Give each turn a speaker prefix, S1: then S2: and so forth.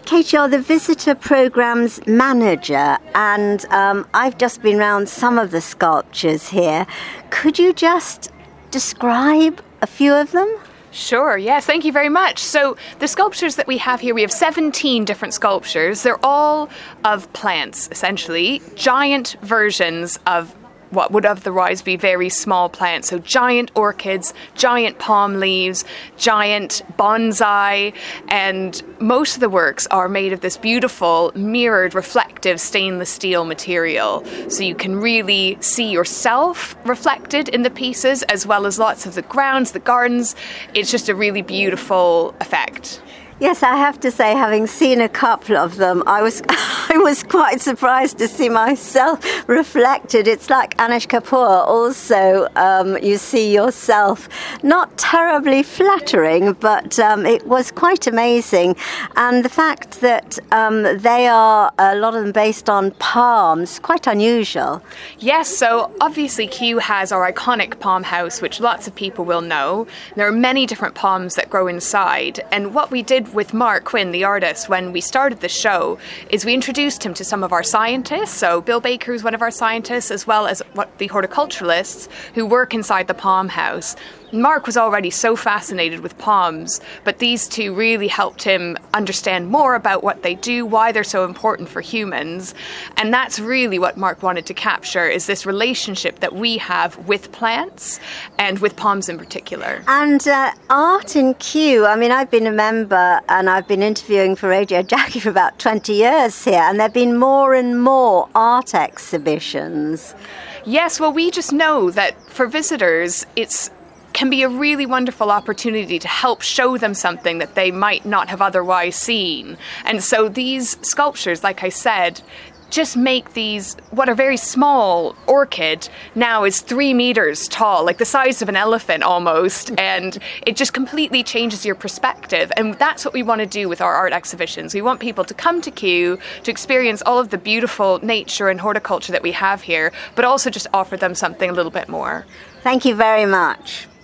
S1: Kate, you're the visitor program's manager, and I've just been round some of the sculptures here. Could you just describe a few of them?
S2: Sure, yes, thank you very much. So the sculptures that we have here, we have 17 different sculptures. They're all of plants, essentially, giant versions of what would otherwise be very small plants. So giant orchids, giant palm leaves, giant bonsai, and most of the works are made of this beautiful mirrored reflective stainless steel material. So you can really see yourself reflected in the pieces, as well as lots of the grounds, the gardens. It's just a really beautiful effect.
S1: Yes, I have to say, having seen a couple of them, I was quite surprised to see myself reflected. It's like Anish Kapoor also, you see yourself. Not terribly flattering, but it was quite amazing. And the fact that they are, a lot of them based on palms, quite unusual.
S2: Yes, so obviously Kew has our iconic palm house, which lots of people will know. There are many different palms that grow inside, and what we did with Mark Quinn, the artist, when we started the show, is we introduced him to some of our scientists. So Bill Baker is one of our scientists, as well as the horticulturalists who work inside the palm house. Mark was already so fascinated with palms, but these two really helped him understand more about what they do, why they're so important for humans. And that's really what Mark wanted to capture, is this relationship that we have with plants and with palms in particular.
S1: And art in Kew, I mean, I've been a member and I've been interviewing for Radio Jackie for about 20 years here, and there have been more and more art exhibitions.
S2: Yes, well, we just know that for visitors, it can be a really wonderful opportunity to help show them something that they might not have otherwise seen. And so these sculptures, like I said, just make these, what are very small orchid now is 3 meters tall, like the size of an elephant almost, and it just completely changes your perspective. And that's what we want to do with our art exhibitions. We want people to come to Kew to experience all of the beautiful nature and horticulture that we have here, but also just offer them something a little bit more.
S1: Thank you very much.